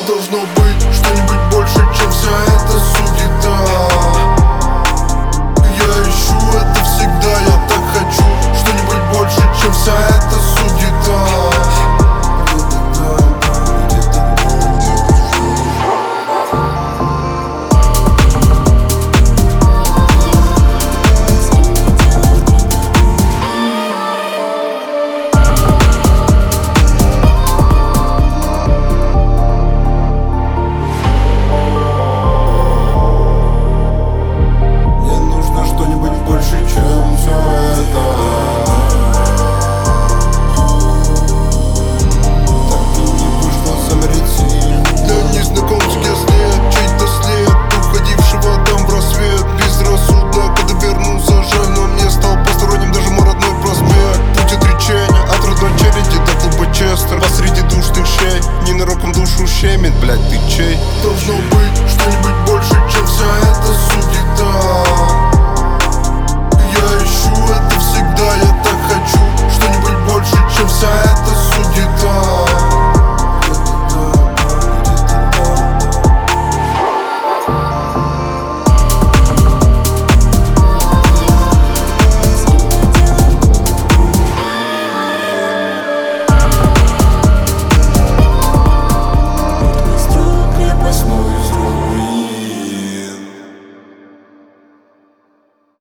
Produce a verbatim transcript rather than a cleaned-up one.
Должно быть что-нибудь больше, чем вся эта суета. Я ищу это всегда, я так хочу что-нибудь больше, чем вся эта суета. Посреди душных щей, ненароком душу щемит, блядь, ты чей? Должно быть что-нибудь больше, чем вся эта суета. Я ищу это всегда, я так хочу что-нибудь больше, чем вся эта суета.